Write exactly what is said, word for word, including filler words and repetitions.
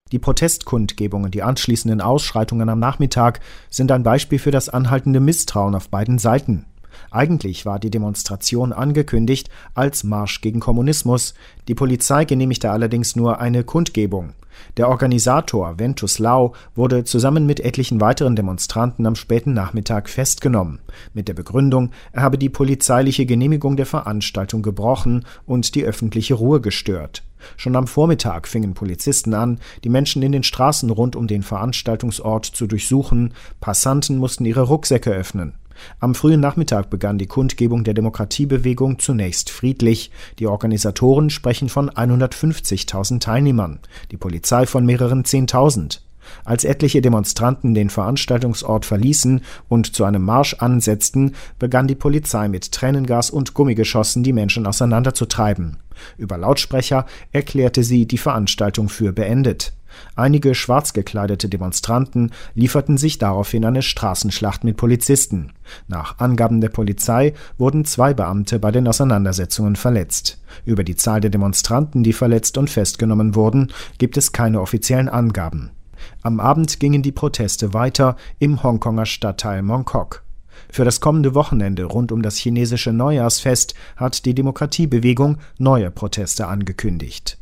Die Protestkundgebung und die anschließenden Ausschreitungen am Nachmittag sind ein Beispiel für das anhaltende Misstrauen auf beiden Seiten. Eigentlich war die Demonstration angekündigt als Marsch gegen Kommunismus. Die Polizei genehmigte allerdings nur eine Kundgebung. Der Organisator Ventus Lau wurde zusammen mit etlichen weiteren Demonstranten am späten Nachmittag festgenommen, mit der Begründung, er habe die polizeiliche Genehmigung der Veranstaltung gebrochen und die öffentliche Ruhe gestört. Schon am Vormittag fingen Polizisten an, die Menschen in den Straßen rund um den Veranstaltungsort zu durchsuchen. Passanten mussten ihre Rucksäcke öffnen. Am frühen Nachmittag begann die Kundgebung der Demokratiebewegung zunächst friedlich. Die Organisatoren sprechen von hundertfünfzigtausend Teilnehmern, die Polizei von mehreren Zehntausend. Als etliche Demonstranten den Veranstaltungsort verließen und zu einem Marsch ansetzten, begann die Polizei mit Tränengas und Gummigeschossen die Menschen auseinanderzutreiben. Über Lautsprecher erklärte sie die Veranstaltung für beendet. Einige schwarz gekleidete Demonstranten lieferten sich daraufhin eine Straßenschlacht mit Polizisten. Nach Angaben der Polizei wurden zwei Beamte bei den Auseinandersetzungen verletzt. Über die Zahl der Demonstranten, die verletzt und festgenommen wurden, gibt es keine offiziellen Angaben. Am Abend gingen die Proteste weiter im Hongkonger Stadtteil Mong Kok. Für das kommende Wochenende rund um das chinesische Neujahrsfest hat die Demokratiebewegung neue Proteste angekündigt.